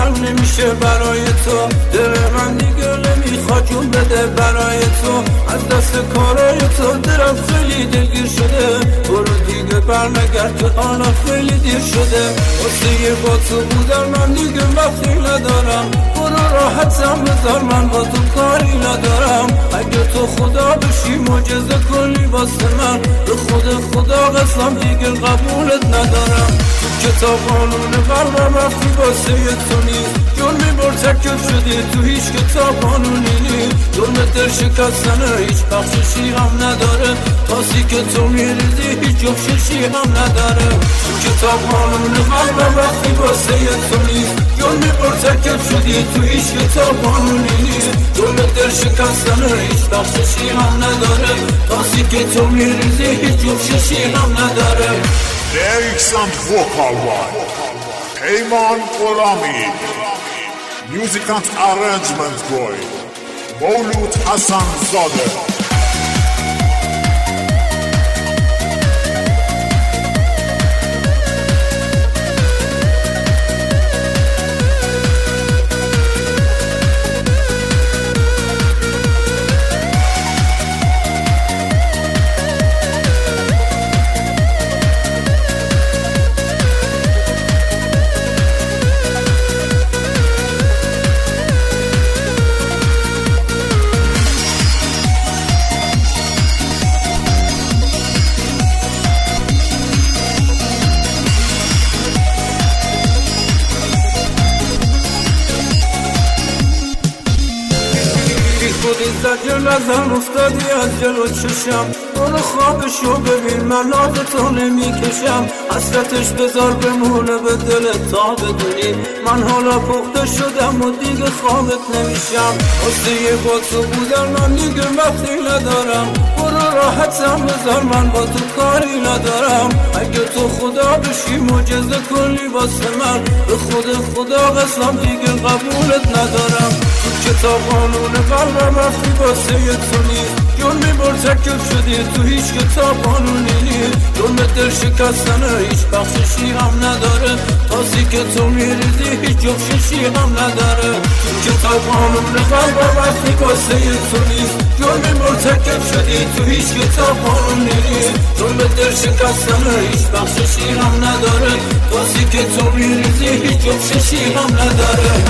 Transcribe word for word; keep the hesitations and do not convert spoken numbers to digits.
تنگ نمیشه برای تو، دل من دیگه نمیخواد جون بده برای تو. از دست کارای تو دلم خیلی دلگیر شده، برو دیگه برنگرد که حالا خیلی دیر شده. واسه با تو بودن من دیگه وقتی ندارم، برو راحتم بذار من با تو کاری ندارم. اگه تو خدا بشی معجزه کنی واسه من، به خود خدا قسم دیگه قبولت ندارم. تو کتاب قانون قلبم وقتی واسه تو نیست، جرمی مرتکب شدی تو هیچ کتاب قانونی نیست. جرم دل شکستنه هیچ بخششی هم نداره، تاسی که تو میریزی هیچ جفششی هم نداره. تو کتاب قانون قلبم وقتی واسه تو نیست، جرمی مرتکب شدی تو هیچ کتاب قانونی نیست. جرم دل شکستنه هیچ بخششی هم نداره، تاسی که تو میریزی هیچ جفششی هم نداره. Lyrics and vocal one Peyman Orami. Music and arrangement boy Mawlud Hassan Zadeh. خودی زجر نزن افتادی از جلو چشم، برو خوابشو ببین من ناز تو نمی کشم. حسرتش بذار بمونه به دل تا بدونی من حالا پخته شدم و دیگه خوابت نمیشم. واسه با تو بودن من دیگه وقتی ندارم، برو راحتم بذار من با تو کاری ندارم. اگه تو خدا بشی معجزه کنی واسه من، به خود خدا قسم دیگه قبولت ندارم. تو کتاب قانون قلبم وقتی واسه تو نیست، جرمی مرتکب شدی تو هیچ کتاب قانونی نیست. جرم دل شکستنه هیچ بخششی هم نداره، تاسی که تو میریزی هیچ جفششی هم نداره. تو کتاب قانون قلبم وقتی واسه تو نیست، جرمی مرتکب شدی تو هیچ کتاب قانونی نیست. جرم دل شکستنه هیچ بخششی هم نداره، تاسی که تو میریزی هیچ جفششی هم نداره.